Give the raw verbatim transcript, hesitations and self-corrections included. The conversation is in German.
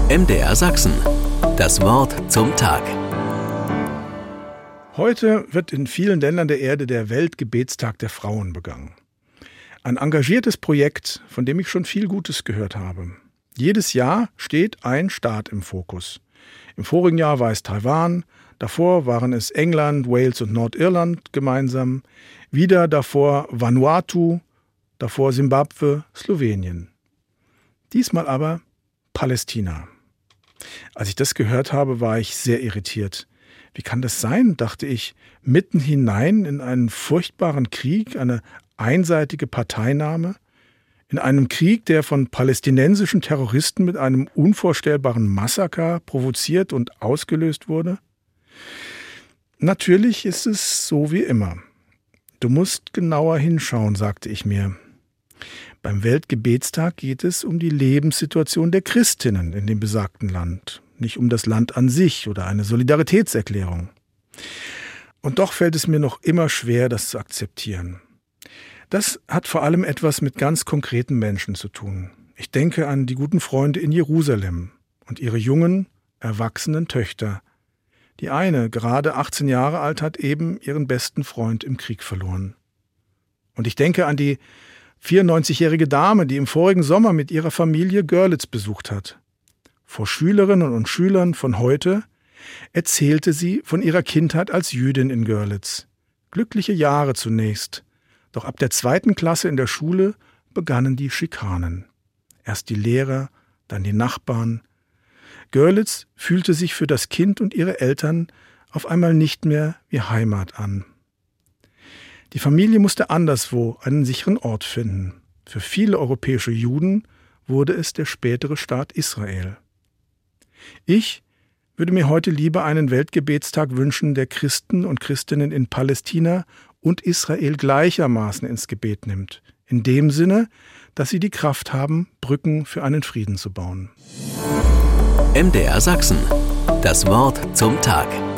M D R Sachsen. Das Wort zum Tag. Heute wird in vielen Ländern der Erde der Weltgebetstag der Frauen begangen. Ein engagiertes Projekt, von dem ich schon viel Gutes gehört habe. Jedes Jahr steht ein Staat im Fokus. Im vorigen Jahr war es Taiwan, davor waren es England, Wales und Nordirland gemeinsam, wieder davor Vanuatu, davor Simbabwe, Slowenien. Diesmal aber Palästina. Als ich das gehört habe, war ich sehr irritiert. Wie kann das sein, dachte ich, mitten hinein in einen furchtbaren Krieg, eine einseitige Parteinahme, in einem Krieg, der von palästinensischen Terroristen mit einem unvorstellbaren Massaker provoziert und ausgelöst wurde? Natürlich ist es so wie immer. Du musst genauer hinschauen, sagte ich mir. Beim Weltgebetstag geht es um die Lebenssituation der Christinnen in dem besagten Land, nicht um das Land an sich oder eine Solidaritätserklärung. Und doch fällt es mir noch immer schwer, das zu akzeptieren. Das hat vor allem etwas mit ganz konkreten Menschen zu tun. Ich denke an die guten Freunde in Jerusalem und ihre jungen, erwachsenen Töchter. Die eine, gerade achtzehn Jahre alt, hat eben ihren besten Freund im Krieg verloren. Und ich denke an die vierundneunzigjährige Dame, die im vorigen Sommer mit ihrer Familie Görlitz besucht hat. Vor Schülerinnen und Schülern von heute erzählte sie von ihrer Kindheit als Jüdin in Görlitz. Glückliche Jahre zunächst, doch ab der zweiten Klasse in der Schule begannen die Schikanen. Erst die Lehrer, dann die Nachbarn. Görlitz fühlte sich für das Kind und ihre Eltern auf einmal nicht mehr wie Heimat an. Die Familie musste anderswo einen sicheren Ort finden. Für viele europäische Juden wurde es der spätere Staat Israel. Ich würde mir heute lieber einen Weltgebetstag wünschen, der Christen und Christinnen in Palästina und Israel gleichermaßen ins Gebet nimmt. In dem Sinne, dass sie die Kraft haben, Brücken für einen Frieden zu bauen. M D R Sachsen. Das Wort zum Tag.